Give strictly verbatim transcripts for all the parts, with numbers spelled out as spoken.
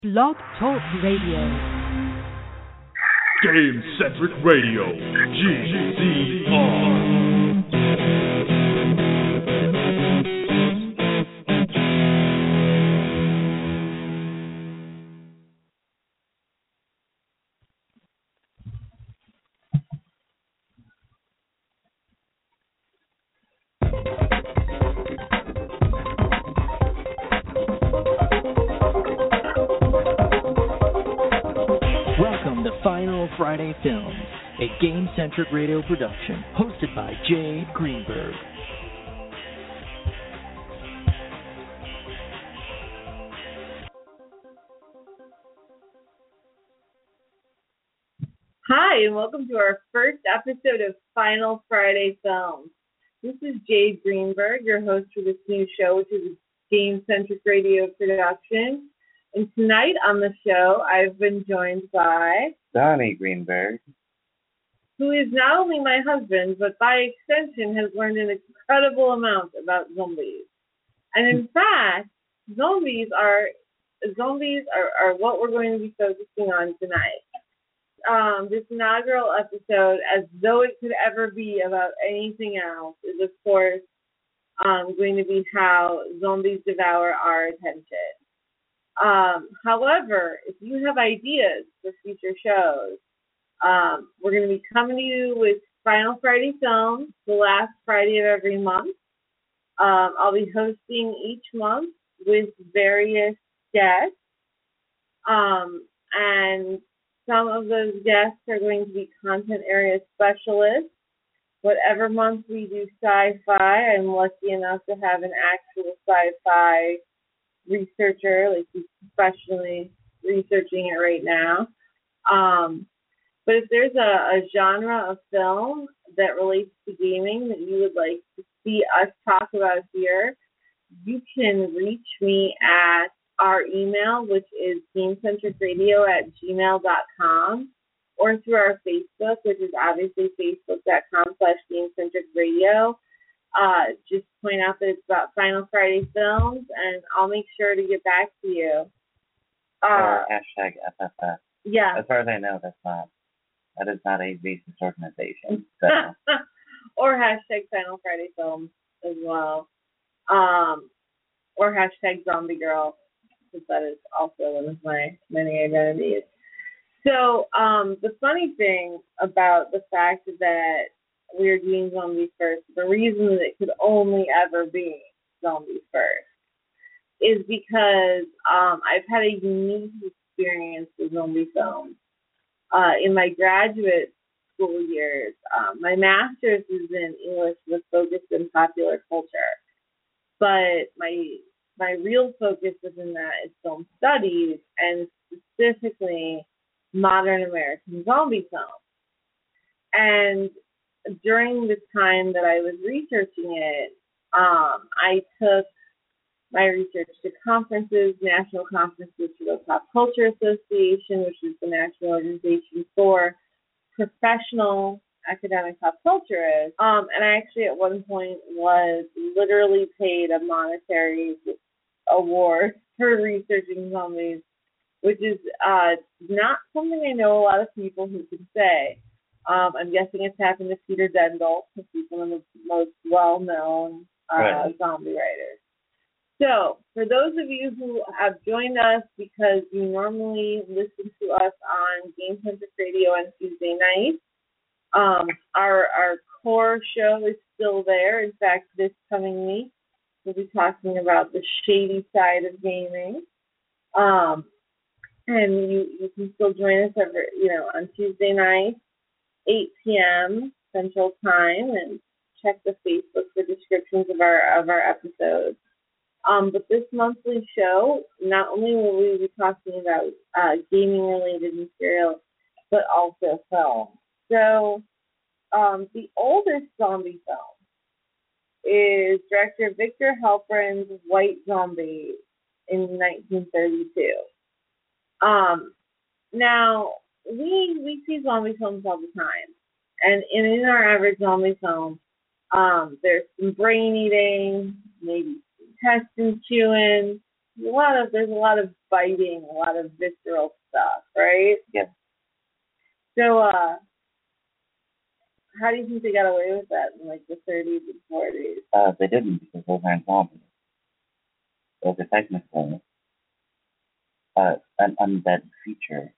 Blog Talk Radio. Game Centric Radio, G C R. Welcome to Final Friday Films, a game-centric radio production hosted by Jade Greenberg. Hi, and welcome to our first episode of Final Friday Films. This is Jade Greenberg, your host for this new show, which is a game-centric radio production. And tonight on the show, I've been joined by Donnie Greenberg, who is not only my husband, but by extension has learned an incredible amount about zombies. And in fact, zombies are zombies are, are what we're going to be focusing on tonight. Um, this inaugural episode, as though it could ever be about anything else, is of course um, going to be how zombies devour our attention. Um, however, if you have ideas for future shows, um, we're going to be coming to you with Final Friday Films, the last Friday of every month. Um, I'll be hosting each month with various guests, um, and some of those guests are going to be content area specialists. Whatever month we do sci-fi, I'm lucky enough to have an actual sci-fi researcher, like he's professionally researching it right now. Um, but if there's a, a genre of film that relates to gaming that you would like to see us talk about here, you can reach me at our email, which is gamecentricradio at gmail dot com, or through our Facebook, which is obviously facebook.com slash gamecentricradio. Uh, just point out that it's about Final Friday Films, and I'll make sure to get back to you. Uh, or hashtag F F F. Yeah. As far as I know, that's not, that is not a racist organization. So. Or hashtag Final Friday Films as well. Um, or hashtag Zombie Girl, because that is also one of my many identities. So, um, the funny thing about the fact that we're doing zombies first, the reason that it could only ever be zombies first is because um, I've had a unique experience with zombie films. Uh, in my graduate school years, um, my master's is in English with focus in popular culture, but my my real focus within that is film studies, and specifically modern American zombie films. And during the time that I was researching it, um, I took my research to conferences, national conferences for the Pop Culture Association, which is the national organization for professional academic pop culturists. Um, and I actually at one point was literally paid a monetary award for researching zombies, which is uh, not something I know a lot of people who can say. Um, I'm guessing it's happened to Peter Dendel, because he's one of the most well-known uh, right. zombie writers. So, for those of you who have joined us because you normally listen to us on Game Centric Radio on Tuesday nights, um, our our core show is still there. In fact, this coming week, we'll be talking about the shady side of gaming. Um, and you, you can still join us every, you know, on Tuesday nights, eight p.m. Central Time, and check the Facebook for descriptions of our of our episodes. Um, but this monthly show, not only will we be talking about uh, gaming-related material, but also film. So um, the oldest zombie film is director Victor Halperin's White Zombie in nineteen thirty-two. Um, now, we we see zombie films all the time, and in, in our average zombie film, um, there's some brain eating, maybe some intestine chewing, a lot of there's a lot of biting, a lot of visceral stuff, right? Yes. So, uh, how do you think they got away with that in like the thirties and forties? Uh, they didn't because those aren't zombies. Those are technically uh, an undead creature.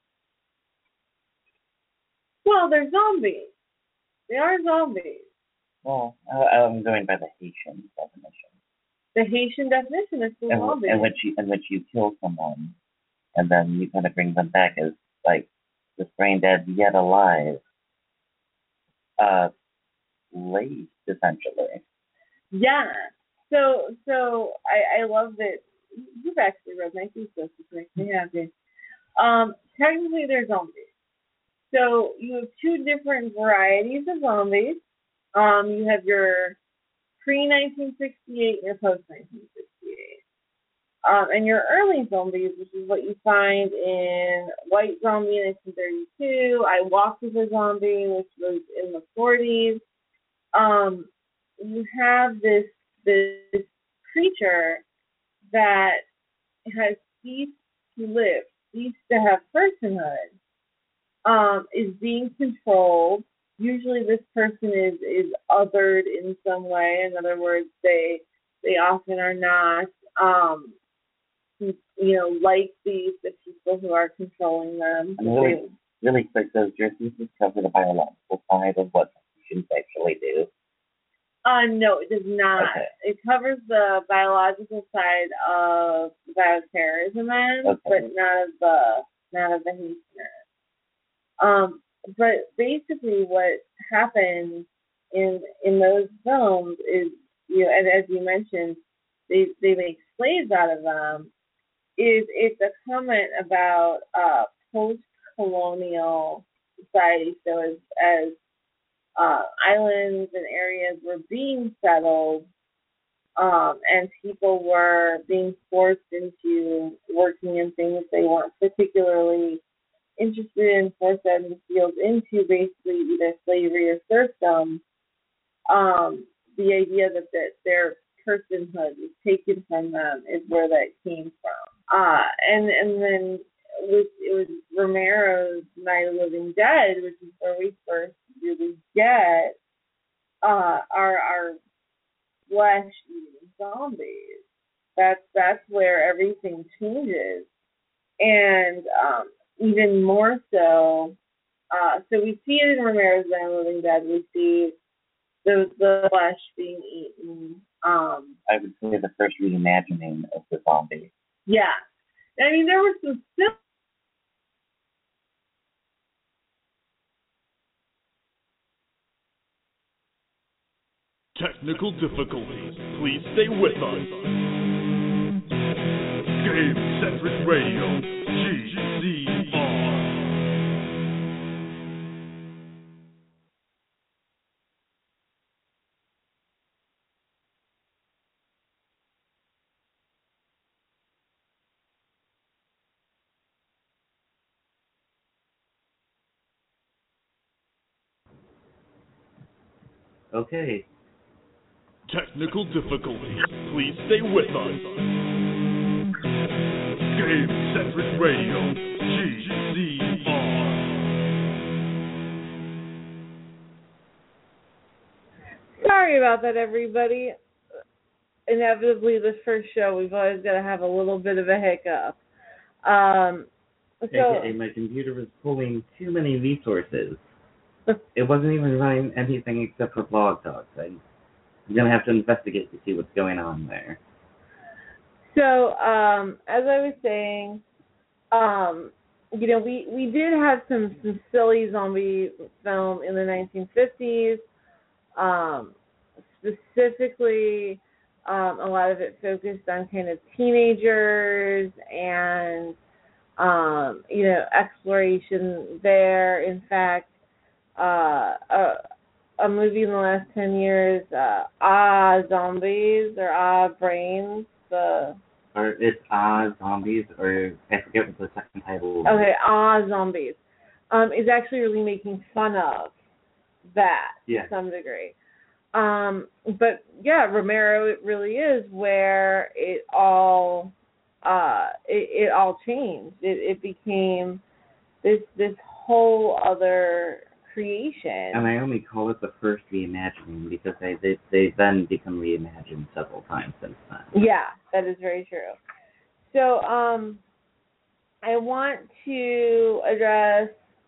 Well, they're zombies. They are zombies. Well, I, I'm going by the Haitian definition. The Haitian definition is still In, zombies. in which you in which you kill someone, and then you kind of bring them back as like this brain dead yet alive. Uh, late essentially. Yeah. So, so I, I love that you've actually read my thesis, which makes me happy. Um, technically, they're zombies. So you have two different varieties of zombies. Um, you have your pre nineteen sixty-eight and your post nineteen sixty-eight. Um, and your early zombies, which is what you find in White Zombie in nineteen thirty-two, I Walked as a Zombie, which was in the forties. Um, you have this this creature that has ceased to live, ceased to have personhood, um, is being controlled. Usually this person is, is othered in some way. In other words, they they often are not, um, you know, like the, the people who are controlling them. And really, really quick, does your thesis cover the biological side of what machines actually do? Uh, no, it does not. Okay. It covers the biological side of bioterrorism, end, Okay. but not of the not of the hate spirit. Um, but basically, what happens in in those films is, you know, and as you mentioned, they they make slaves out of them. Is it's a comment about uh, post-colonial society. So as as Uh, islands and areas were being settled, um, and people were being forced into working in things they weren't particularly interested in, forced out into fields into basically either slavery or serfdom. Um, the idea that, that their personhood was taken from them is where that came from. Uh, and and then with, it was Romero's Night of the Living Dead, which is where we first really get uh, our our flesh-eating zombies. That's that's where everything changes, and um, even more so. Uh, so we see it in Romero's Night of the Living Dead. We see the the flesh being eaten. Um, I would say the first reimagining of the zombie. yeah, I mean there were some still. Technical difficulties. Please stay with us. Game Centric Radio, G C R. Okay. Technical difficulties. Please stay with us. Game Centric Radio, G C R. Sorry about that, everybody. Inevitably, this first show, we've always got to have a little bit of a hiccup. Um, so, A K A my computer was pulling too many resources. It wasn't even running anything except for Blog Talk. I, I'm going to have to investigate to see what's going on there. So, um, as I was saying, um, you know, we, we did have some, some silly zombie film in the nineteen fifties. Um, specifically, um, a lot of it focused on kind of teenagers and, um, you know, exploration there. In fact, uh, a, a movie in the last ten years, uh, Ah Zombies or Ah Brains, the... Or it's Ah Zombies, or I forget what the second title is. Okay, Ah Zombies, um, is actually really making fun of that yeah. to some degree. Um, but yeah, Romero, it really is where it all uh, it, it all changed. It, it became this this whole other creation. And I only call it the first reimagining because they they they then become reimagined several times since then. Yeah, that is very true. So um, I want to address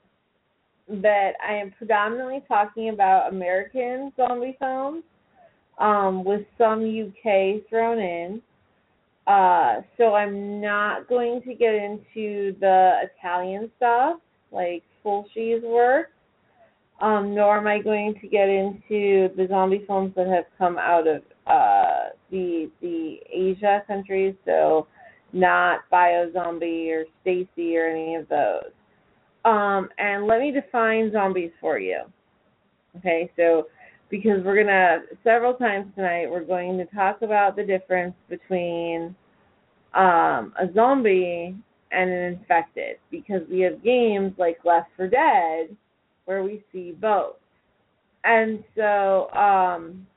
that I am predominantly talking about American zombie films, um, with some U K thrown in. Uh, so I'm not going to get into the Italian stuff, like Fulci's work, um, nor am I going to get into the zombie films that have come out of uh, the the Asia countries, so not Biozombie or Stacy or any of those. Um, and let me define zombies for you. Okay, so because we're going to, several times tonight, we're going to talk about the difference between um, a zombie and an infected, because we have games like Left four Dead where we see both. And so um,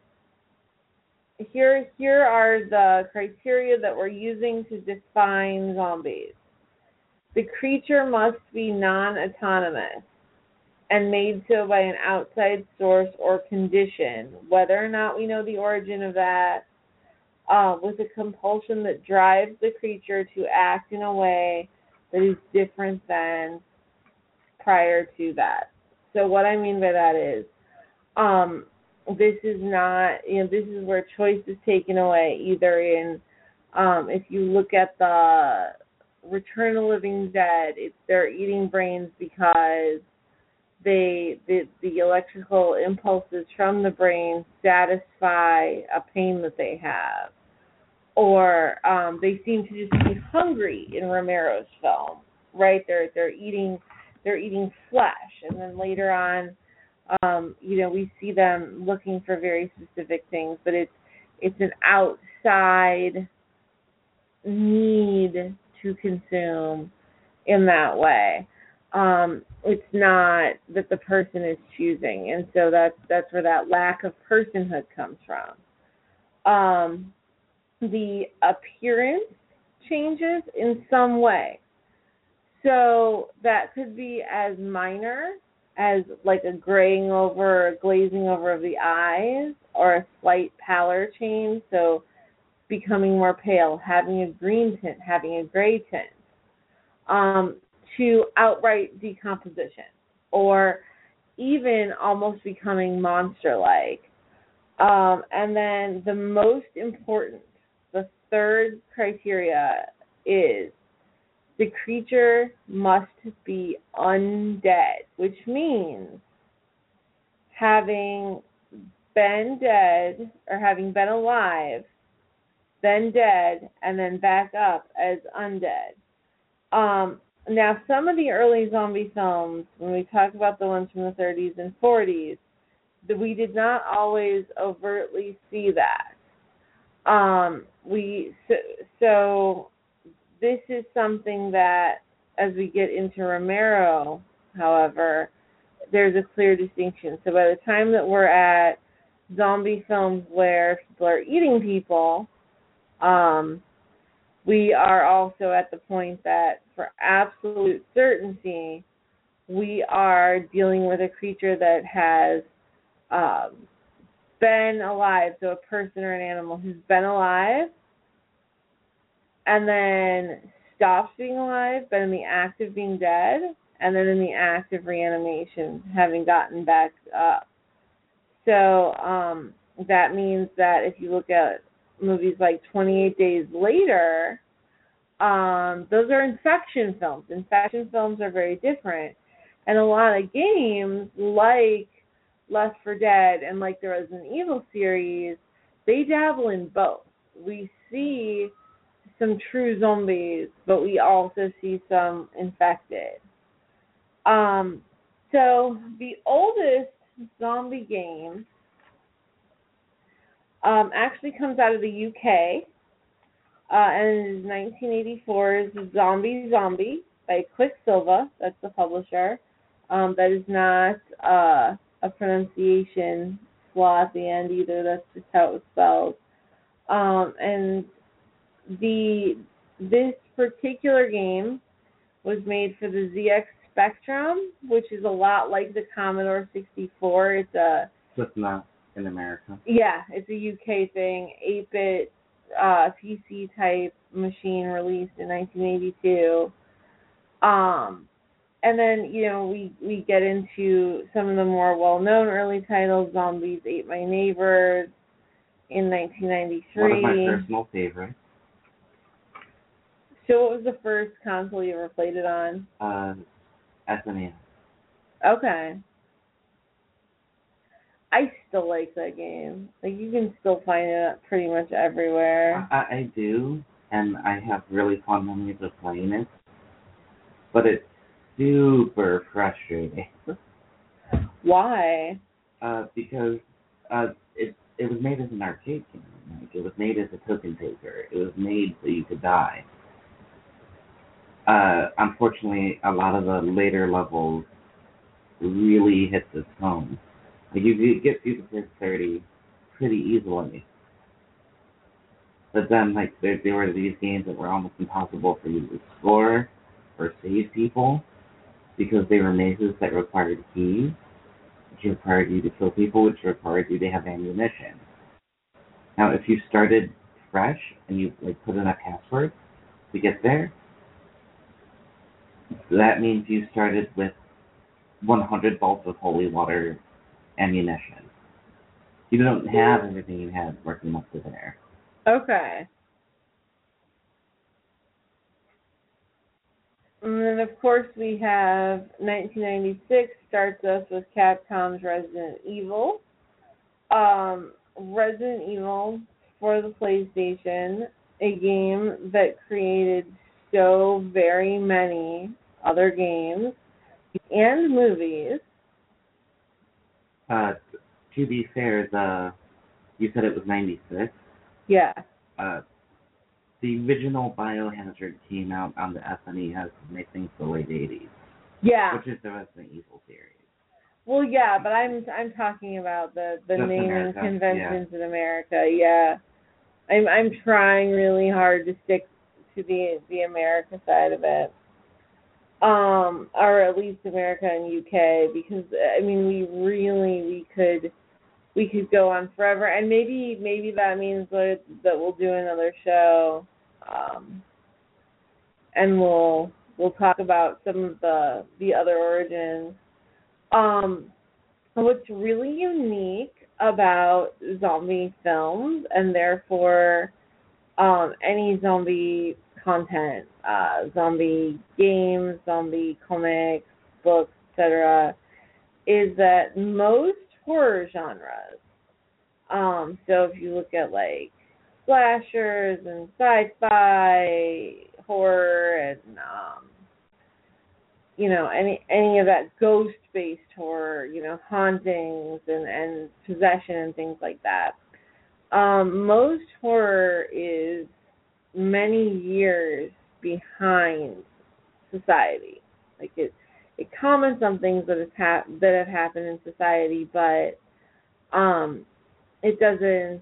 here, here are the criteria that we're using to define zombies. The creature must be non-autonomous and made so by an outside source or condition, whether or not we know the origin of that, uh, with a compulsion that drives the creature to act in a way that is different than prior to that. So what I mean by that is, um, this is not, you know, this is where choice is taken away, either in, um, if you look at the Return of the Living Dead, it's they're eating brains because they the the electrical impulses from the brain satisfy a pain that they have, or um, they seem to just be hungry in Romero's film, right? They're they're eating they're eating flesh, and then later on, um, you know, we see them looking for very specific things, but it's it's an outside need to consume in that way. Um, it's not that the person is choosing, and so that's that's where that lack of personhood comes from. Um, the appearance changes in some way, so that could be as minor as like a graying over, glazing over of the eyes, or a slight pallor change, so becoming more pale, having a green tint, having a gray tint, um, to outright decomposition, or even almost becoming monster-like. Um, and then the most important, the third criteria is the creature must be undead, which means having been dead or having been alive, then dead, and then back up as undead. Um, now, some of the early zombie films, when we talk about the ones from the thirties and forties, that we did not always overtly see that. Um, we so, so this is something that, as we get into Romero, however, there's a clear distinction. So by the time that we're at zombie films where people are eating people, Um, we are also at the point that, for absolute certainty, we are dealing with a creature that has um, been alive, so a person or an animal who's been alive and then stops being alive, been in the act of being dead, and then in the act of reanimation, having gotten back up. So um, that means that if you look at movies like twenty-eight Days Later, um, those are infection films. Infection films are very different. And a lot of games, like Left four Dead and like the Resident Evil series, they dabble in both. We see some true zombies, but we also see some infected. Um, so the oldest zombie game Um, actually comes out of the U K, uh, and in nineteen eighty-four is Zombie Zombie by Quicksilva. That's the publisher. Um, that is not uh, a pronunciation flaw at the end either. That's just how it was spelled. Um, and the this particular game was made for the Z X Spectrum, which is a lot like the Commodore sixty-four. It's a Just not in America. yeah, it's a U K thing, eight-bit uh, P C type machine released in nineteen eighty-two. Um, and then you know we we get into some of the more well-known early titles. Zombies Ate My Neighbors in nineteen ninety-three. One of my personal favorites. So what was the first console you ever played it on? Uh, S N E S. Okay. I still like that game. Like, you can still find it pretty much everywhere. I, I do, and I have really fond memories of playing it, but it's super frustrating. Why? Uh, because uh, it it was made as an arcade game. Like, it was made as a token taker. It was made so you could die. Uh, unfortunately, a lot of the later levels really hit this home. Like, you could get through the first thirty pretty easily. But then, like, there, there were these games that were almost impossible for you to score or save people because they were mazes that required keys, which required you to kill people, which required you to have ammunition. Now, if you started fresh and you, like, put in a password to get there, that means you started with one hundred bolts of holy water ammunition. You don't have everything you had working up to there. Okay. And then, of course, we have nineteen ninety-six starts us with Capcom's Resident Evil. Um, Resident Evil for the PlayStation, a game that created so very many other games and movies. Uh, to be fair, the you said it was ninety-six. Yeah. Uh, the original Biohazard came out on the S N E S in, I think, the late eighties. Yeah. Which is the Resident Evil series. Well, yeah, but I'm I'm talking about the, the Just naming America, conventions in America. Yeah, I'm I'm trying really hard to stick to the the America side of it, um, or at least America and U K, because I mean we really we could we could go on forever, and maybe maybe that means that that we'll do another show, um, and we'll we'll talk about some of the the other origins. Um, what's really unique about zombie films, and therefore um, any zombie content, uh, zombie games, zombie comics, books, et cetera, is that most horror genres, um, so if you look at like slashers and sci-fi, horror, and um, you know, any any of that ghost-based horror, you know, hauntings and, and possession and things like that. Um, most horror is many years behind society. Like it, it comments on things that have hap- that have happened in society, but um, it doesn't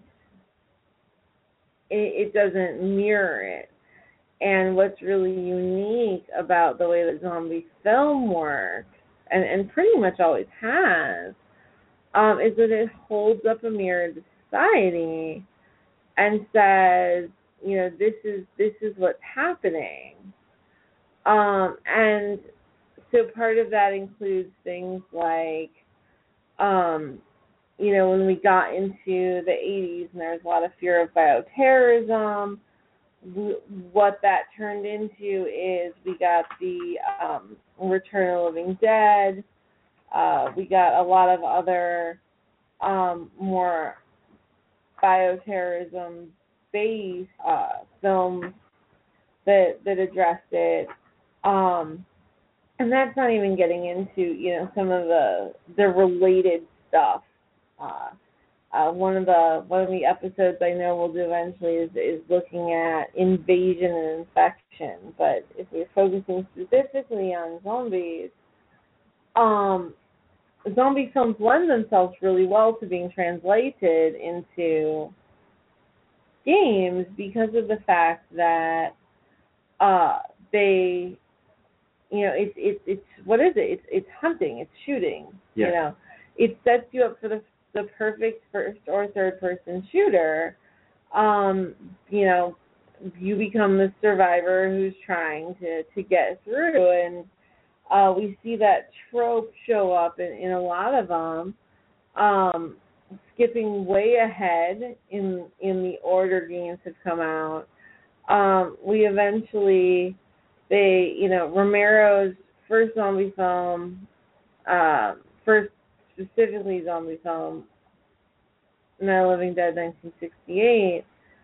it, it doesn't mirror it. And what's really unique about the way that zombie film works, and, and pretty much always has, um, is that it holds up a mirror to society and says, you know, this is this is what's happening. Um, and so part of that includes things like, um, you know, when we got into the eighties and there was a lot of fear of bioterrorism, what that turned into is we got the um, Return of the Living Dead. Uh, we got a lot of other um, more bioterrorism-based uh, films that that addressed it. Um, and that's not even getting into, you know, some of the the related stuff. Uh, Uh, one of the one of the episodes I know we'll do eventually is is looking at invasion and infection. But if we're focusing specifically on zombies, um, zombie films lend themselves really well to being translated into games because of the fact that uh, they, you know, it's it's it's what is it? It's it's hunting, it's shooting. Yeah. You know, it sets you up for the the perfect first or third person shooter. Um, you know, you become the survivor who's trying to to get through, and uh, we see that trope show up in, in a lot of them. Um, skipping way ahead in in the order games have come out. Um, we eventually, they, you know, Romero's first zombie film, uh, first specifically zombie film, Night of the Living Dead, nineteen sixty-eight,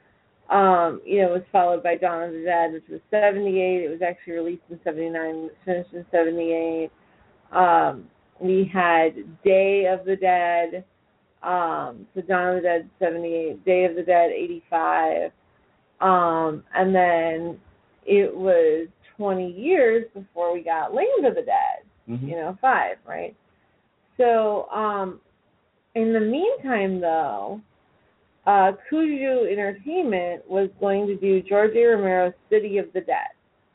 um, you know, was followed by Dawn of the Dead, which was seventy-eight. It was actually released in seventy-nine, finished in seventy-eight. Um, we had Day of the Dead, um, so Dawn of the Dead, seventy-eight, Day of the Dead, eighty-five. Um, and then it was twenty years before we got Land of the Dead, Mm-hmm. you know, five, right? So, um, in the meantime, though, uh, Kuju Entertainment was going to do George A. Romero's City of the Dead.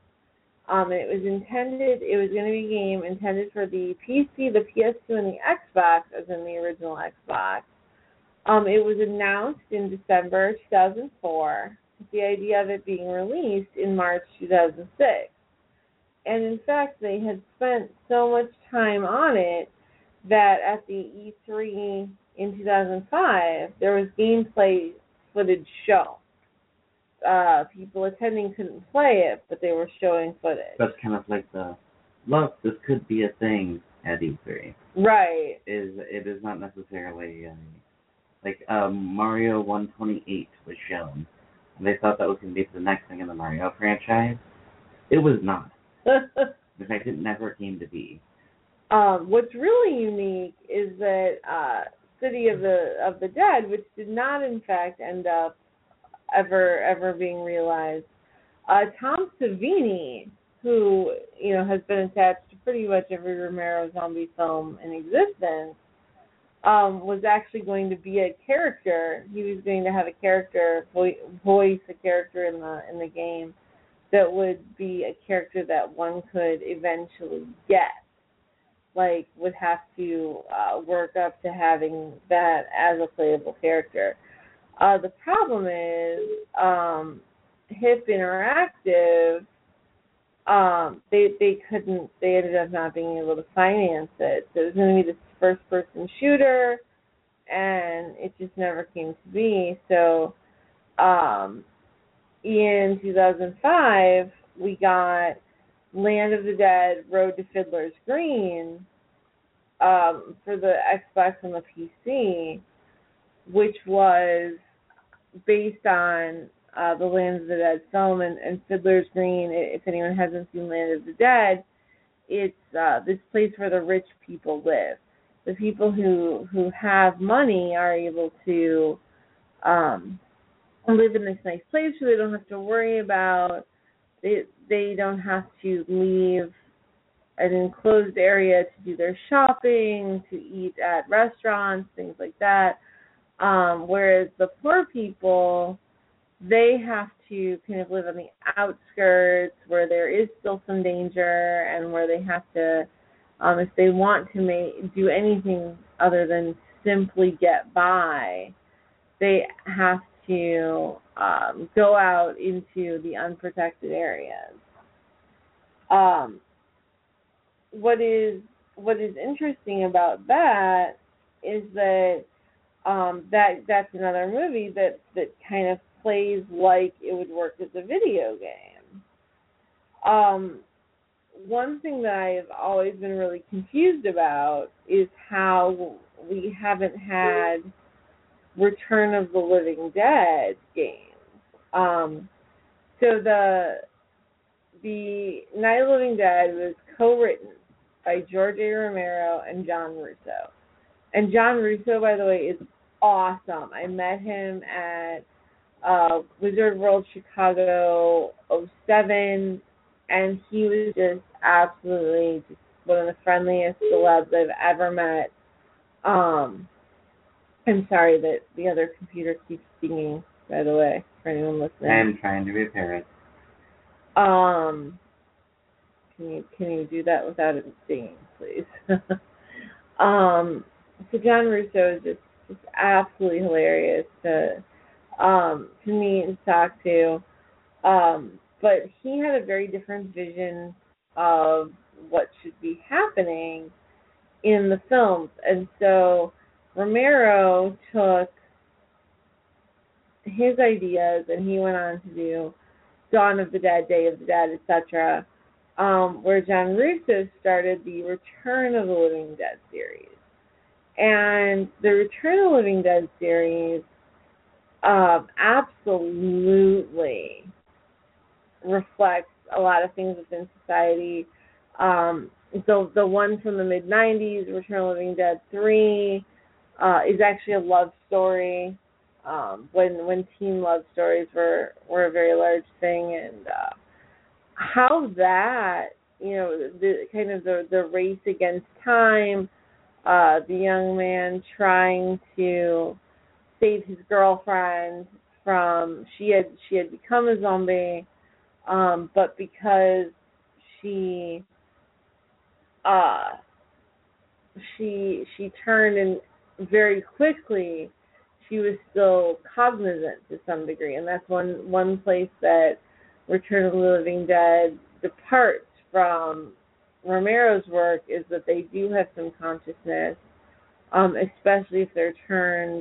Um, and it was intended, it was going to be a game intended for the P C, the P S two, and the Xbox, as in the original Xbox. Um, it was announced in December two thousand four, with the idea of it being released in March two thousand six. And in fact, they had spent so much time on it that at the E three in two thousand five, there was gameplay footage shown. Uh, people attending couldn't play it, but they were showing footage. That's kind of like the, look, this could be a thing at E three. Right. Is It is not necessarily, uh, like, um, Mario one twenty-eight was shown. And they thought that was going to be the next thing in the Mario franchise. It was not. In fact, it never came to be. Um, what's really unique is that uh, City of the of the Dead, which did not in fact end up ever ever being realized, uh, Tom Savini, who you know has been attached to pretty much every Romero zombie film in existence, um, was actually going to be a character. He was going to have a character vo- voice a character in the in the game that would be a character that one could eventually get. Like, would have to uh, work up to having that as a playable character. Uh, the problem is, um, Hip Interactive, um, they they couldn't, they ended up not being able to finance it. So it was going to be this first-person shooter, and it just never came to be. So um, in two thousand five, we got Land of the Dead, Road to Fiddler's Green, um, for the Xbox and the P C, which was based on uh, the Land of the Dead film. And, and Fiddler's Green, if anyone hasn't seen Land of the Dead, it's uh, this place where the rich people live. The people who, who have money are able to um, live in this nice place where they don't have to worry about They they don't have to leave an enclosed area to do their shopping, to eat at restaurants, things like that. Um, whereas the poor people, they have to kind of live on the outskirts where there is still some danger, and where they have to, um, if they want to make, do anything other than simply get by, they have to um, go out into the unprotected areas. Um, what is what is interesting about that is that um, that that's another movie that, that kind of plays like it would work as a video game. Um, one thing that I've always been really confused about is how we haven't had Return of the Living Dead games. Um, so the the Night of the Living Dead was co-written by George A. Romero and John Russo. And John Russo, by the way, is awesome. I met him at uh, Wizard World Chicago oh seven, and he was just absolutely just one of the friendliest celebs I've ever met. Um, I'm sorry that the other computer keeps singing, by the way, for anyone listening. I'm trying to repair it. Um, can you can you do that without it singing, please? um, so John Russo is just, just absolutely hilarious to um, to meet and talk to. Um, but he had a very different vision of what should be happening in the films, and so Romero took his ideas and he went on to do Dawn of the Dead, Day of the Dead, et cetera, um, where John Russo started the Return of the Living Dead series. And the Return of the Living Dead series um, absolutely reflects a lot of things within society. Um, so the one from the mid nineties, Return of the Living Dead three, uh, is actually a love story. Um, when when teen love stories were, were a very large thing, and uh, how that, you know, the kind of the, the race against time, uh, the young man trying to save his girlfriend from, she had she had become a zombie, um, but because she uh, she she turned and very quickly, she was still cognizant to some degree, and that's one one place that Return of the Living Dead departs from Romero's work, is that they do have some consciousness, um, especially if they're turned,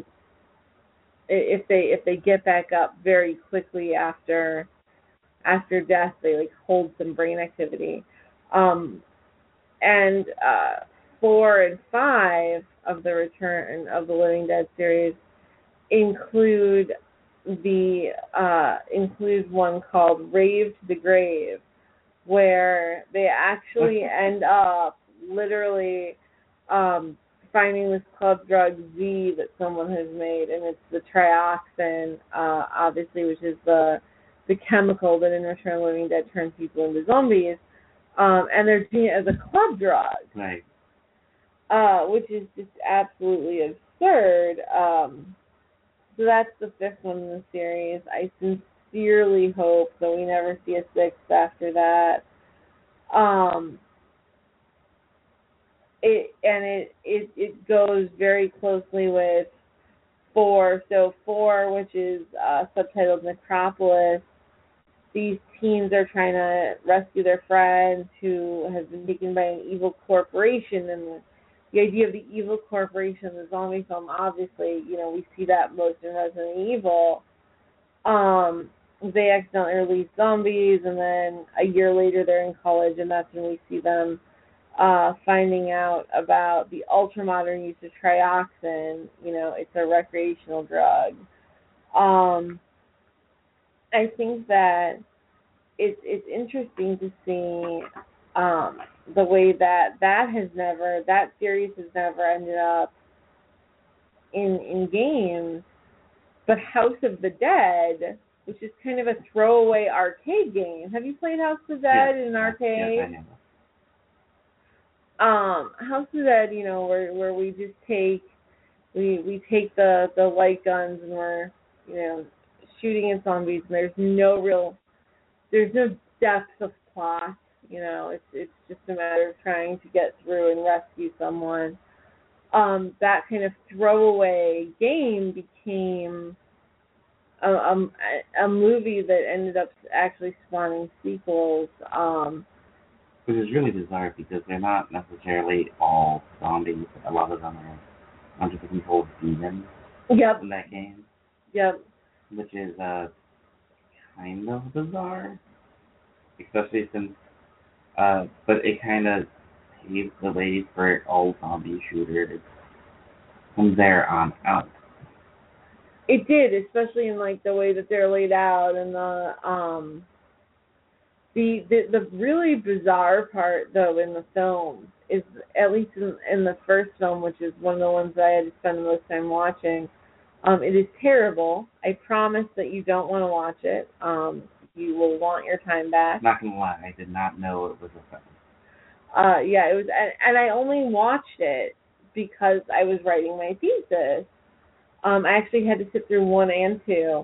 if they if they get back up very quickly after after death, they like hold some brain activity, um, and uh, four and five of the Return of the Living Dead series include the uh, include one called Rave to the Grave, where they actually end up literally um, finding this club drug Z that someone has made, and it's the trioxin, uh, obviously, which is the the chemical that in Return of the Living Dead turns people into zombies, um, and they're doing it as a club drug, right? Uh, which is just absolutely absurd. Um, So that's the fifth one in the series. I sincerely hope that we never see a sixth after that. Um, it and it, it it goes very closely with four. So four, which is uh, subtitled Necropolis. These teens are trying to rescue their friend who has been taken by an evil corporation, and the The idea of the evil corporation, the zombie film, obviously, you know, we see that most in Resident Evil. Um, they accidentally release zombies, and then a year later they're in college, and that's when we see them uh, finding out about the ultra-modern use of trioxin. You know, it's a recreational drug. Um, I think that it's, it's interesting to see Um, the way that that has never, that series has never ended up in in games, but House of the Dead, which is kind of a throwaway arcade game. Have you played House of the Dead yes, in an arcade? Yes, I know. Um, House of the Dead, you know, where where we just take we we take the the light guns and we're, you know, shooting at zombies, and there's no real, there's no depth of plot. You know, it's it's just a matter of trying to get through and rescue someone. Um, that kind of throwaway game became a, a, a movie that ended up actually spawning sequels. Um, Which is really bizarre because they're not necessarily all zombies. A lot of them are under the control of demons yep. in that game. Yep. Which is uh, kind of bizarre. Especially since Uh, but it kind of paved the way for all zombie shooters from there on out. It did, especially in like the way that they're laid out, and the um the the, the really bizarre part though in the film is, at least in, in the first film, which is one of the ones that I had to spend the most time watching. Um, it is terrible. I promise that you don't want to watch it. Um, you will want your time back. Not gonna lie, I did not know it was a film. Uh, yeah, it was, and, and I only watched it because I was writing my thesis. Um, I actually had to sit through one and two,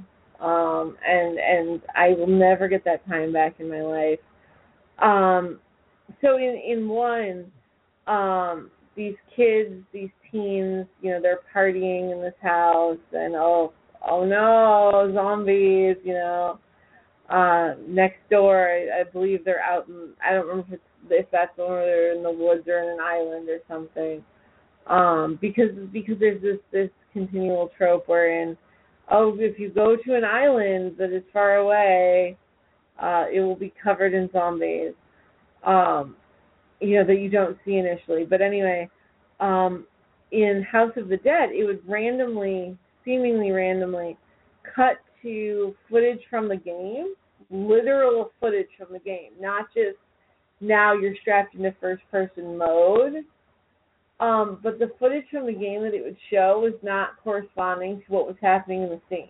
Um, and and I will never get that time back in my life. Um, so in in one, um, these kids, these teens, you know, they're partying in this house, and oh oh no, zombies, you know. Uh, next door, I, I believe they're out in, I don't remember if, it's, if that's the one where they're in the woods or in an island or something. Um, because because there's this, this continual trope wherein, oh, if you go to an island that is far away, uh, it will be covered in zombies, um, you know, that you don't see initially. But anyway, um, in House of the Dead, it would randomly, seemingly randomly, cut to footage from the game, literal footage from the game, not just now you're strapped into first-person mode, um, but the footage from the game that it would show was not corresponding to what was happening in the scene.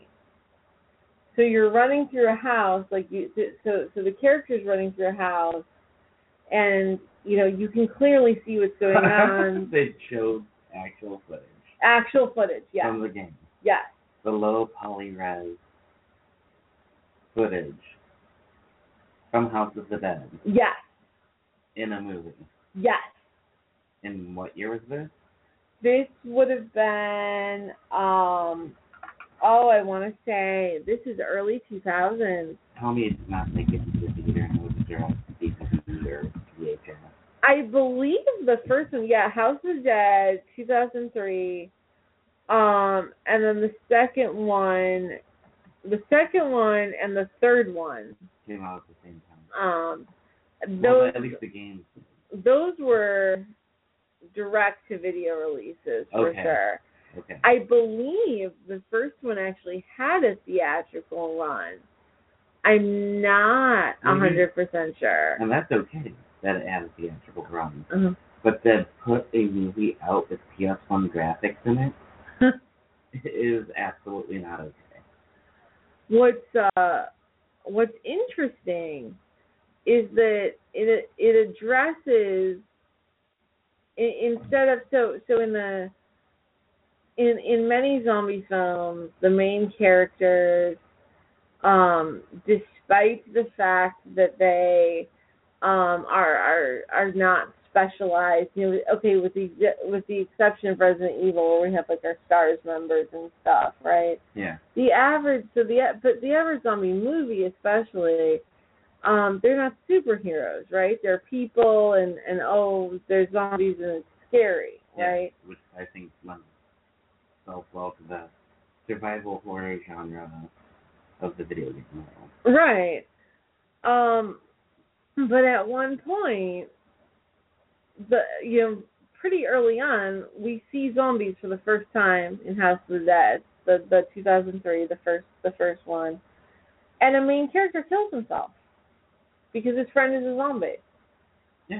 So you're running through a house, like you, so so the character's running through a house, and you know you can clearly see what's going on. They showed actual footage. Actual footage, yes. From the game. Yes. The low poly-res footage from House of the Dead. Yes. In a movie. Yes. In what year was this? This would have been, um, oh, I want to say, this is early two thousands. Tell me it did not make it into the theater and it was a direct D V D or V H S. I believe the first one, yeah, House of the Dead, two thousand three. Um, and then the second one, the second one and the third one came out at the same time. Um, those well, at least the games. Those were direct to video releases for okay. sure. Okay. I believe the first one actually had a theatrical run. I'm not a hundred percent sure. And that's okay that it had a theatrical run, uh-huh. but then put a movie out with P S one graphics in it. Is absolutely not okay. What's uh, what's interesting is that it it addresses in, instead of so so in the in in many zombie films the main characters, um, despite the fact that they um, are are are not specialized, you know, okay, with the with the exception of Resident Evil, where we have like our STARS members and stuff, right? Yeah. The average, so the but the average zombie movie, especially, um, they're not superheroes, right? They're people, and and oh, there's zombies and it's scary, yeah, right? Which I think lends itself well to the survival horror genre of the video game world. Right. Um, but at one point, the you know, pretty early on, we see zombies for the first time in House of the Dead, the the two thousand three, the first the first one, and a main character kills himself because his friend is a zombie. Yeah.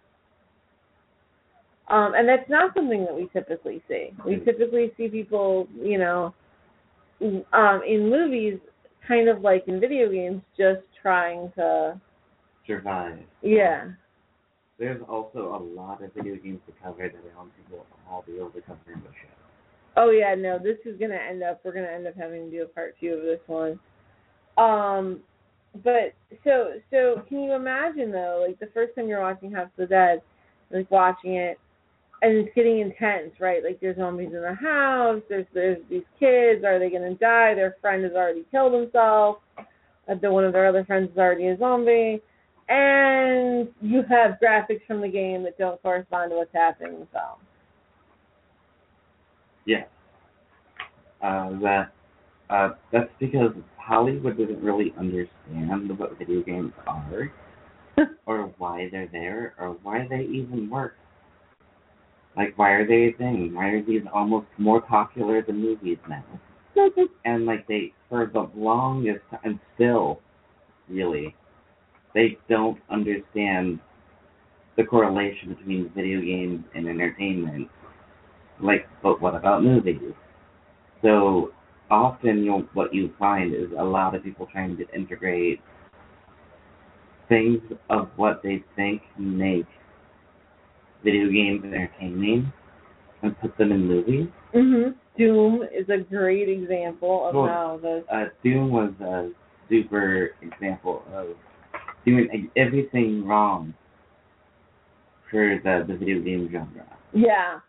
Um, and that's not something that we typically see. We typically see people, you know, um, in movies, kind of like in video games, just trying to survive. Yeah. There's also a lot of video games to cover that I don't think we'll all be able to cover in the show. Oh yeah, no, this is gonna end up. We're gonna end up having to do a part two of this one. Um, but so so can you imagine though, like the first time you're watching House of the Dead, like watching it, and it's getting intense, right? Like there's zombies in the house. There's there's these kids. Are they gonna die? Their friend has already killed himself. Uh, the one of their other friends is already a zombie. And you have graphics from the game that don't correspond to what's happening in the film. Yeah. Uh, that uh, that's because Hollywood doesn't really understand what video games are, or why they're there, or why they even work. Like, why are they a thing? Why are these almost more popular than movies now? And, like, they, for the longest time, still, really, they don't understand the correlation between video games and entertainment. Like, but what about movies? So often you'll, what you find is a lot of people trying to integrate things of what they think make video games entertaining and put them in movies. Mm-hmm. Doom is a great example of Well, how this. Uh, Doom was a super example of doing everything wrong for the, the video game genre Yeah.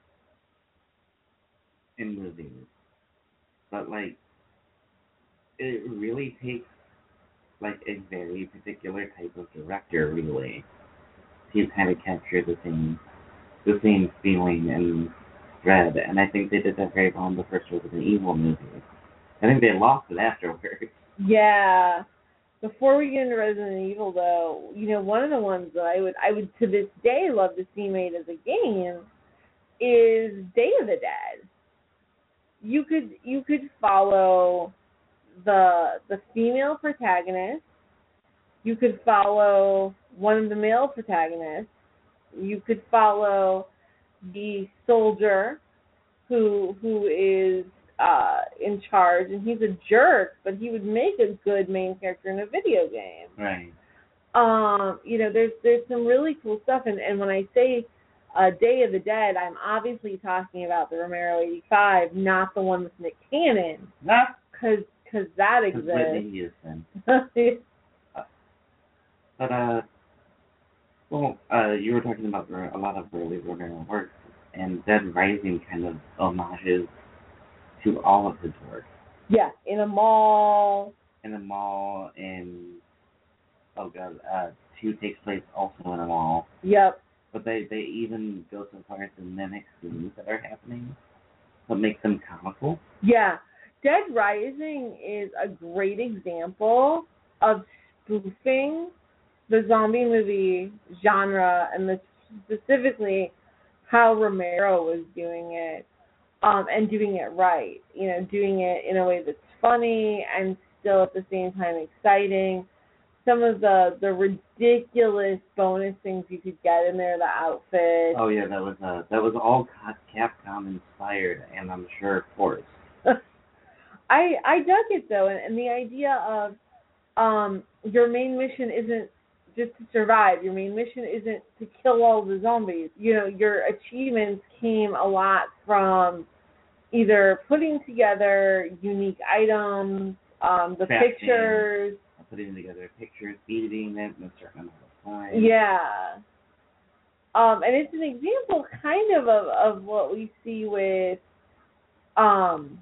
in movies. But, like, it really takes, like, a very particular type of director, really, to kind of capture the same, the same feeling and dread. And I think they did that very well in the first Resident Evil movie. I think they lost it afterwards. Yeah. Before we get into Resident Evil, though, you know, one of the ones that I would, I would to this day love to see made as a game is Day of the Dead. You could, you could follow the the female protagonist. You could follow one of the male protagonists. You could follow the soldier who who is uh, in charge, and he's a jerk, but he would make a good main character in a video game. Right. Um, you know, there's there's some really cool stuff, and, and when I say uh, Day of the Dead, I'm obviously talking about the Romero eighty-five, not the one with Nick Cannon, Not because because that exists. Whitney Houston. But, uh, well, uh, you were talking about a lot of early Romero work, and Dead Rising kind of homages to all of his work. Yeah, in a mall. In a mall, in, oh god, uh, two takes place also in a mall. Yep. But they, they even go so far as to mimic scenes that are happening, but make them comical. Yeah. Dead Rising is a great example of spoofing the zombie movie genre, and the, specifically how Romero was doing it, um, and doing it right. You know, doing it in a way that's funny and still at the same time exciting. Some of the, the ridiculous bonus things you could get in there, the outfit. Oh yeah, that was uh, that was all Capcom inspired, and I'm sure forced. I I dug it though, and, and the idea of um, your main mission isn't just to survive. Your main mission isn't to kill all the zombies. You know, your achievements came a lot from either putting together unique items, um, the Crafting, pictures, putting together pictures, beating them in a certain amount of time. Yeah. Um, and it's an example kind of, of of what we see with um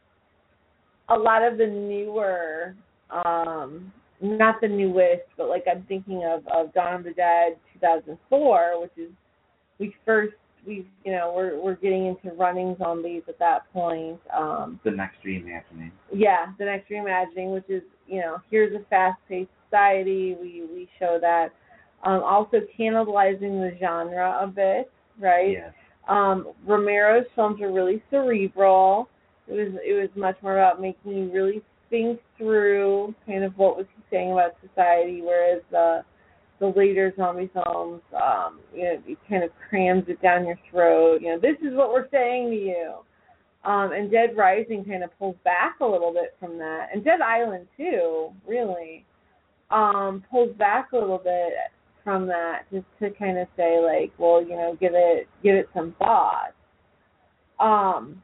a lot of the newer, um, not the newest, but like I'm thinking of, of Dawn of the Dead two thousand four, which is, we first, we you know, we're we're getting into running zombies at that point. Um, the next reimagining. Yeah, the next reimagining, which is, you know, here's a fast-paced society, we, we show that. Um, also cannibalizing the genre a bit, right? Yes. Um, Romero's films are really cerebral. It was it was much more about making you really think through kind of what was he saying about society, whereas the the later zombie films, um, you know, it kind of crams it down your throat. You know, this is what we're saying to you. Um, and Dead Rising kind of pulls back a little bit from that, and Dead Island too, really, um, pulls back a little bit from that, just to kind of say like, well, you know, give it give it some thought. Um.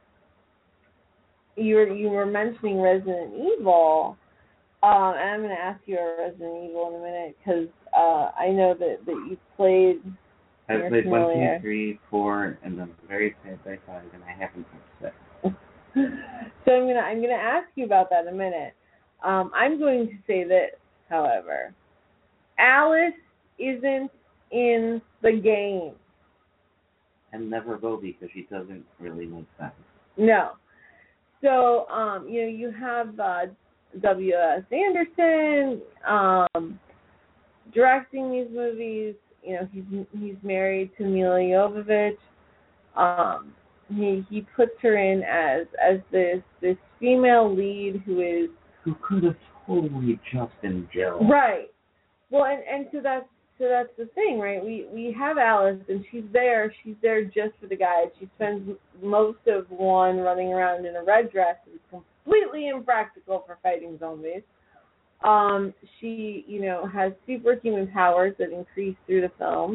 You were you were mentioning Resident Evil, um, and I'm going to ask you about Resident Evil in a minute because uh, I know that, that you played. I've played one, two, three, four, and then very sad by five, and I haven't touched six. So I'm gonna I'm gonna ask you about that in a minute. Um, I'm going to say this, however, Alice isn't in the game. And never will be because she doesn't really make sense. No. So, um, you know, you have uh, W S Anderson um, directing these movies. You know, he's he's married to Milla Jovovich. Um, he he puts her in as as this this female lead who is who could have totally just been Jill. Right. Well, and, and so that's so that's the thing, right? We we have Alice, and she's there. She's there just for the guys. She spends most of one running around in a red dress. It's completely impractical for fighting zombies. Um, she, you know, has superhuman powers that increase through the film.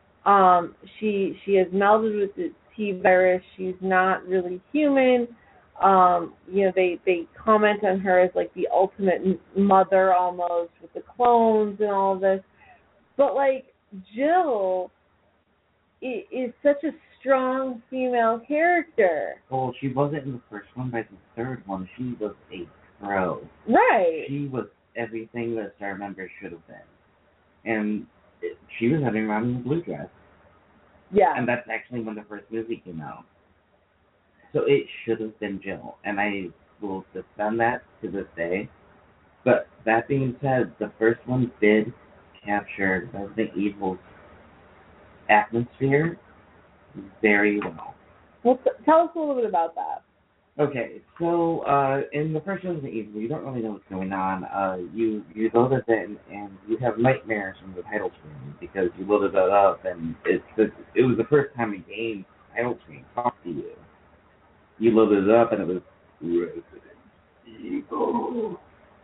Um, she she has melded with the T virus. She's not really human. Um, you know, they, they comment on her as like the ultimate m- mother almost with the clones and all of this. But like Jill i- is such a strong female character. Well, she wasn't in the first one, but the third one, she was a pro. Right. She was everything that a Star member should have been. And it, she was running around in a blue dress. Yeah. And that's actually when the first movie came out. So it should have been Jill. And I will defend that to this day. But that being said, the first one did capture Resident Evil's atmosphere very well. Well, t- tell us a little bit about that. Okay, so uh, in the first Resident Evil, you don't really know what's going on. Uh, you you load it in, and you have nightmares from the title screen because you loaded it up, and it's it was the first time a game title screen talked to you. You loaded it up, and it was Resident Evil.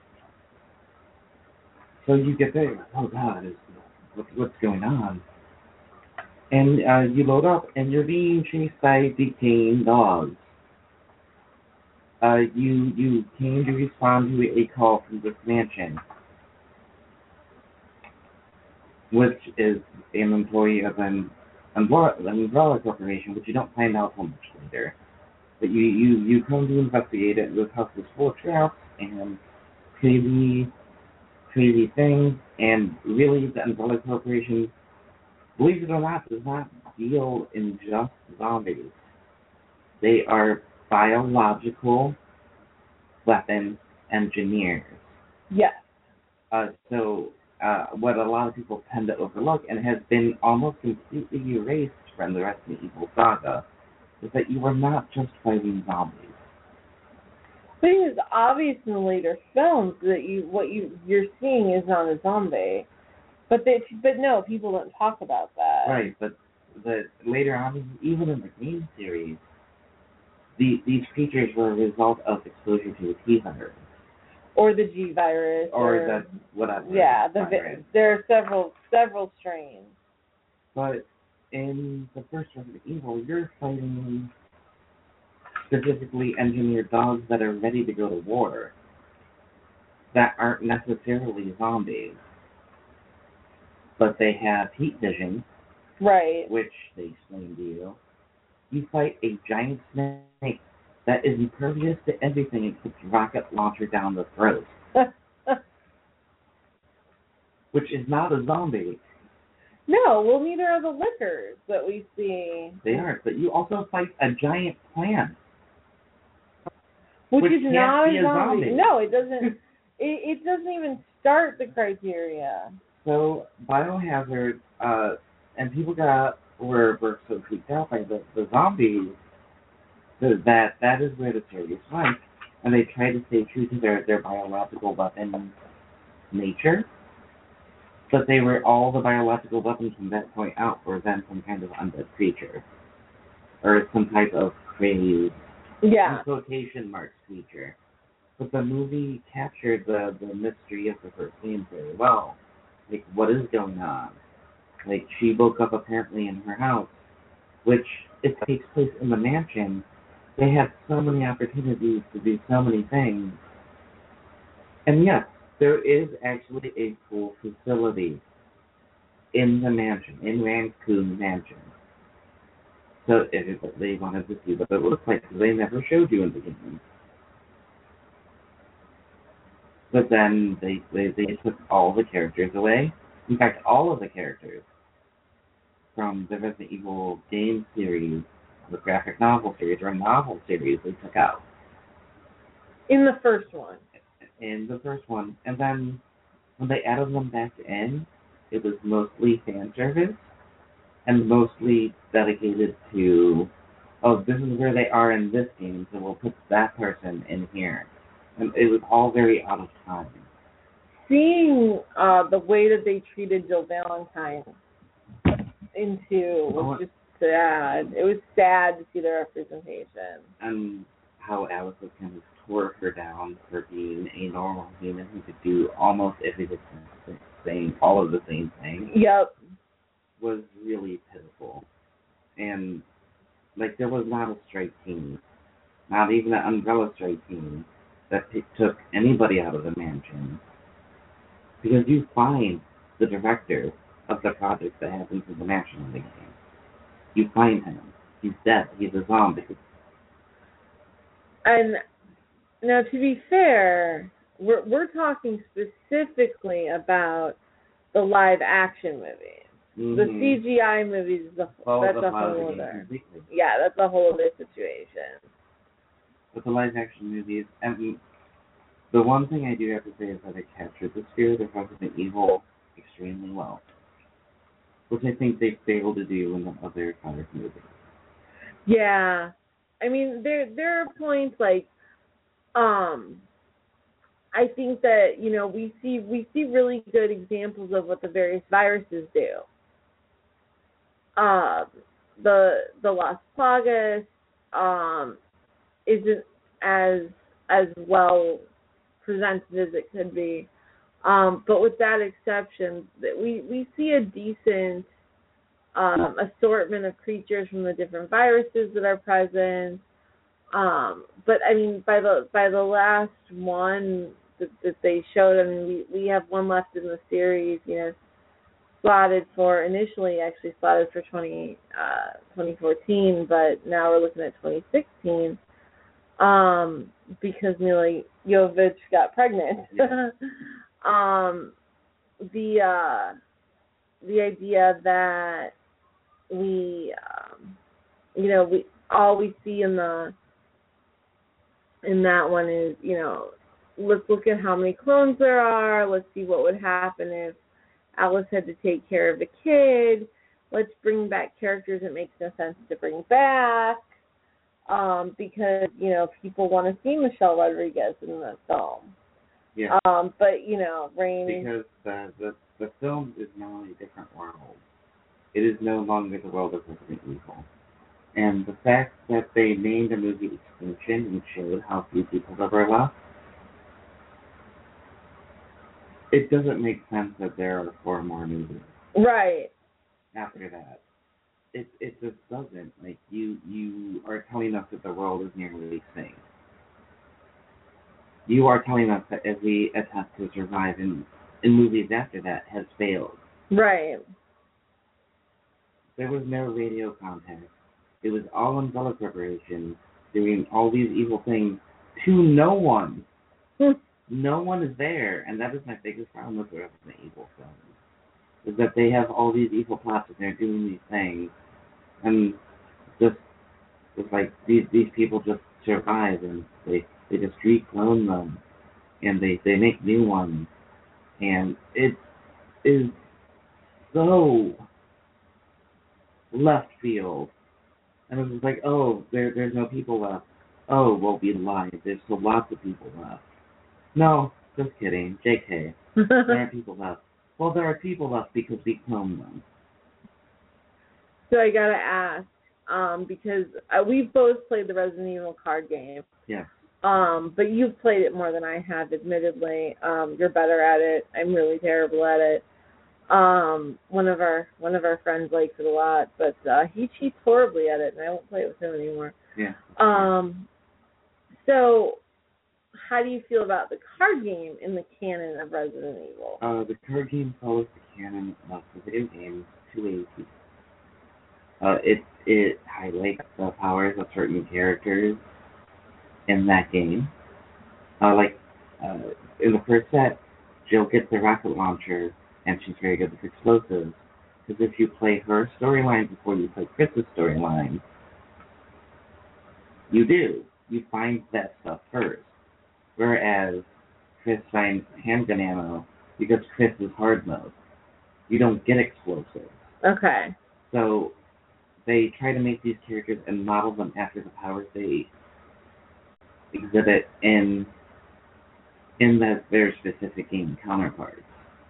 So you get there, oh God, is, what, what's going on? And uh, you load up, and you're being chased by decaying dogs. Uh, you you came to respond to a call from this mansion, which is an employee of an umbrella, an umbrella corporation, but you don't find out so much later. But you, you, you come to investigate it. This house is full of traps and crazy, crazy things, and really the umbrella corporation, believe it or not, does not deal in just zombies. They are biological weapons engineers. Yes. Uh, so uh, what a lot of people tend to overlook and has been almost completely erased from the Resident Evil saga is that you are not just fighting zombies. But it is obvious in the later films that you what you you're seeing is not a zombie. But they, but no, people don't talk about that. Right, but the later on, even in the game series, The, these creatures were a result of exposure to the T virus. Or the G virus. Or, or the whatever. Yeah, the, virus. there are several several strains. But in the first Resident Evil, you're fighting specifically engineered dogs that are ready to go to war. That aren't necessarily zombies. But they have heat vision. Right. Which they explain to you. You fight a giant snake that is impervious to everything except rocket launcher down the throat. Which is not a zombie. No, well, neither are the lickers that we see. They aren't, but you also fight a giant plant. Which, which is not be a a zombie. zombie. No, it doesn't. it, it doesn't even start the criteria. So, Biohazard, uh, and people got were, were so freaked out by the, the zombies that that is where the series went, and they tried to stay true to their, their biological weapon nature, but they were all the biological weapons from that point out were then some kind of undead creature, or some type of crazed, Yeah. in quotation marks, creature. But the movie captured the, the mystery of the first game very well. Like, what is going on? Like, she woke up apparently in her house, which, it takes place in the mansion. They have so many opportunities to do so many things. And yes, there is actually a full facility in the mansion, in Raccoon Mansion. So if they wanted to see what it looks like, they never showed you in the game. But then they, they, they took all the characters away. In fact, all of the characters from the Resident Evil game series, the graphic novel series, or novel series, they took out. In the first one. In the first one. And then when they added them back in, it was mostly fan service and mostly dedicated to, oh, this is where they are in this game, so we'll put that person in here. And it was all very out of time. Seeing uh, the way that they treated Jill Valentine in two was Oh. just sad. It was sad to see the representation. And how Alice was kind of tore her down for being a normal human who could do almost everything, same, all of the same things. Yep. Was really pitiful. And, like, there was not a straight team not even an Umbrella Strike team that t- took anybody out of the mansion. Because you find the director of the project that happens in the mansion in the game. You find him. He's dead. He's a zombie. And now, to be fair, we're we're talking specifically about the live action movies. Mm-hmm. The C G I movies is a, Well, that's the a whole live other. completely. Yeah, that's a whole other situation. But the live action movies, and the one thing I do have to say is that it captured the spirit of Resident Evil extremely well, which I think they failed to do in the other five movies. Yeah, I mean there there are points like, um, I think that you know we see we see really good examples of what the various viruses do. Um, the the Las Plagas um isn't as as well presented as it could be, um, but with that exception, that we we see a decent um, assortment of creatures from the different viruses that are present. Um, but I mean, by the by the last one that, that they showed, I mean, we, we have one left in the series, you know, slotted for initially actually slotted for twenty, uh, twenty fourteen, but now we're looking at twenty sixteen. Um, because Mila Jovovich got pregnant. Yeah. um, the uh, the idea that we, um, you know, we all we see in the in that one is, you know, let's look at how many clones there are. Let's see what would happen if Alice had to take care of a kid. Let's bring back characters it makes no sense to bring back. Um, because, you know, people want to see Michelle Rodriguez in the film. Yeah. Um, but, you know, Rain... Because the, the, the film is now a different world. It is no longer the world of Resident Evil. And the fact that they named a movie Extinction and showed how few people there were left, it doesn't make sense that there are four more movies. Right. After that. It it just doesn't. Like, you you are telling us that the world is nearly extinct. You are telling us that every attempt to survive in, in movies after that has failed. Right. There was no radio contact. It was all Umbrella Corporation doing all these evil things to no one. No one is there, and that is my biggest problem with the Resident Evil films. Is that they have all these evil plots and they're doing these things, and just it's like these these people just survive and they they just reclone them, and they they make new ones, and it is so left field. And it was like, oh, there there's no people left. Oh, well, we lied. There's still lots of people left. No, just kidding. J K. There aren't people left. Well, there are people left because we cloned them. So I gotta ask, um, because uh, we've both played the Resident Evil card game. Yeah. Um, but you've played it more than I have, admittedly. Um, you're better at it. I'm really terrible at it. Um, one of our one of our friends likes it a lot, but uh, he cheats horribly at it, and I won't play it with him anymore. Yeah. Um. So, how do you feel about the card game in the canon of Resident Evil? Uh, the card game follows the canon of the video game to a T. Uh, it it highlights the powers of certain characters in that game. Uh, like uh, in the first set, Jill gets the rocket launcher, and she's very good with explosives. Because if you play her storyline before you play Chris's storyline, you do. You find that stuff first. Whereas Chris finds handgun ammo because Chris is hard mode. You don't get explosives. Okay. So they try to make these characters and model them after the powers they exhibit in in that their specific game counterparts.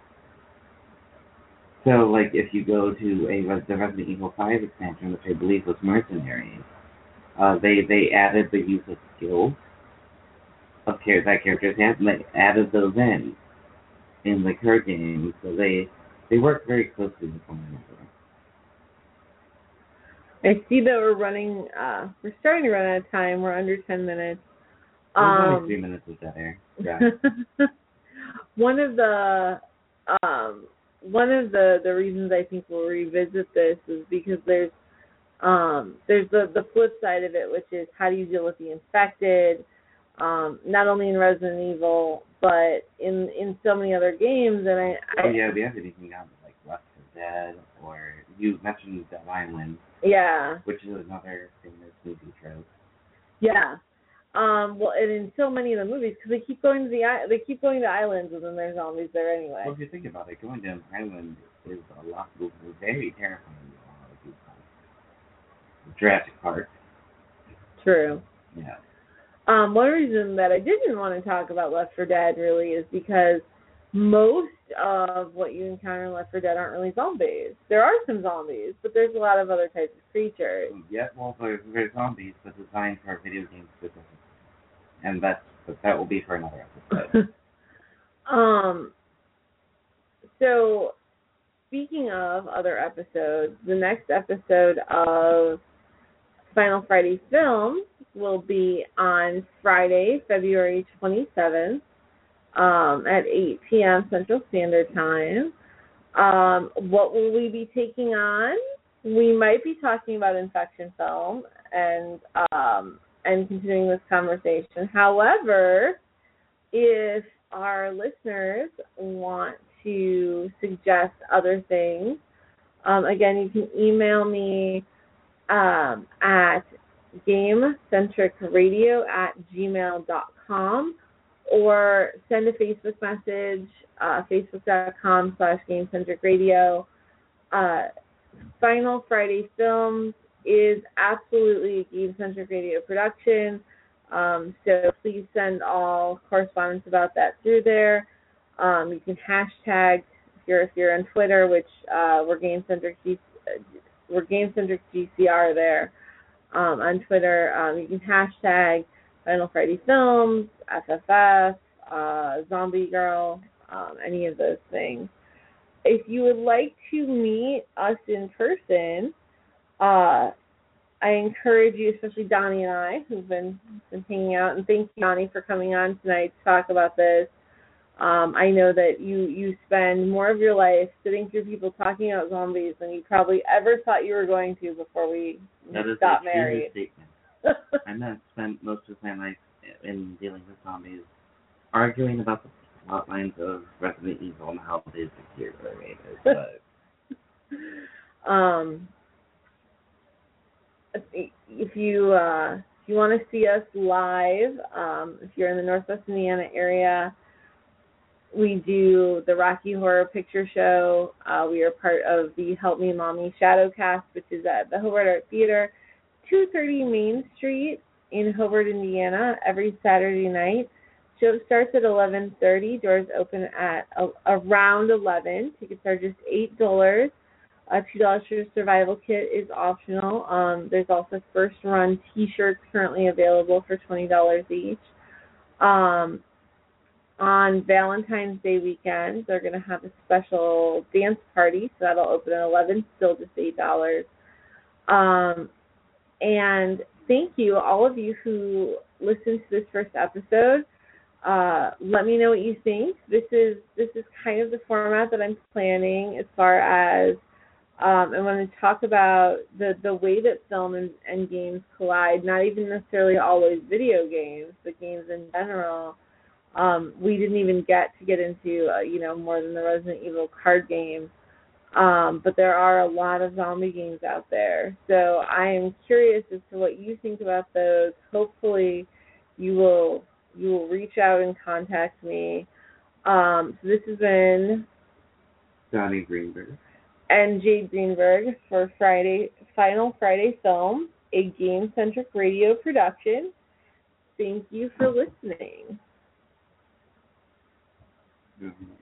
So, like, if you go to a the Resident Evil five expansion, which I believe was Mercenaries, uh, they they added the use of skills of char- that characters had, and they added those in in the card game. So they they work very closely with one another. I see that we're running, uh, we're starting to run out of time. We're under ten minutes. There's Um, only three minutes of dead air. Yeah. one of the, um, one of the, the reasons I think we'll revisit this is because there's, um, there's the, the flip side of it, which is how do you deal with the infected, um, not only in Resident Evil, but in, in so many other games. And I, I oh, yeah, we haven't even gotten like Left four Dead, or you mentioned Dead Island. Yeah. Which is another famous movie trope. Yeah. Um, well, and in so many of the movies, because they keep going to the i- they keep going to islands, and then there's zombies there anyway. Well, if you think about it, going to an island is a lot of very terrifying to a lot of people. Jurassic Park. True. Yeah. Um, one reason that I didn't want to talk about Left four Dead really is because most of what you encounter in Left four Dead aren't really zombies. There are some zombies, but there's a lot of other types of creatures. Yeah, well, there's, there's zombies, but designed for video games specific. And that's, but that will be for another episode. um. So, speaking of other episodes, the next episode of Final Friday Films will be on Friday, February twenty-seventh, um, at eight p.m. Central Standard Time. Um, what will we be taking on? We might be talking about Infection Film and um, and continuing this conversation. However, if our listeners want to suggest other things, um, again, you can email me um, at gamecentricradio at gmail dot com or send a Facebook message, uh, facebook.com slash gamecentricradio. Uh, Final Friday Films is absolutely a Game-Centric Radio production, um, so please send all correspondence about that through there. Um, you can hashtag, if you're, if you're on Twitter, which uh, we're Game-Centric G- we're Game-Centric G C R there. Um, on Twitter, um, you can hashtag Final Friday Films, F F F, uh, Zombie Girl, um, any of those things. If you would like to meet us in person, uh, I encourage you, especially Donnie and I, who've been, been hanging out, and thank you, Donnie, for coming on tonight to talk about this. Um, I know that you, you spend more of your life sitting through people talking about zombies than you probably ever thought you were going to before we that is got a married. statement. I've not spent most of my life in dealing with zombies, arguing about the plot lines of Resident Evil and how it is secure related. But um, if you uh, if you want to see us live, um, if you're in the Northwest Indiana area, we do the Rocky Horror Picture Show. Uh, we are part of the Help Me Mommy Shadowcast, which is at the Hobart Art Theater, two thirty Main Street in Hobart, Indiana, every Saturday night. Show starts at eleven thirty. Doors open at uh, around eleven. Tickets are just eight dollars. A two dollars for survival kit is optional. Um, there's also first run T-shirts currently available for twenty dollars each. Um, on Valentine's Day weekend, they're going to have a special dance party, so that'll open at eleven, still just eight dollars. Um, and thank you, all of you who listened to this first episode. Uh, let me know what you think. This is this is kind of the format that I'm planning as far as um, I want to talk about the, the way that film and, and games collide, not even necessarily always video games, but games in general. Um, we didn't even get to get into, uh, you know, more than the Resident Evil card game. Um, but there are a lot of zombie games out there. So I am curious as to what you think about those. Hopefully you will you will reach out and contact me. Um, so this has been Donnie Greenberg and Jade Greenberg for Friday Final Friday Film, a Game-Centric Radio production. Thank you for listening. Mm-hmm.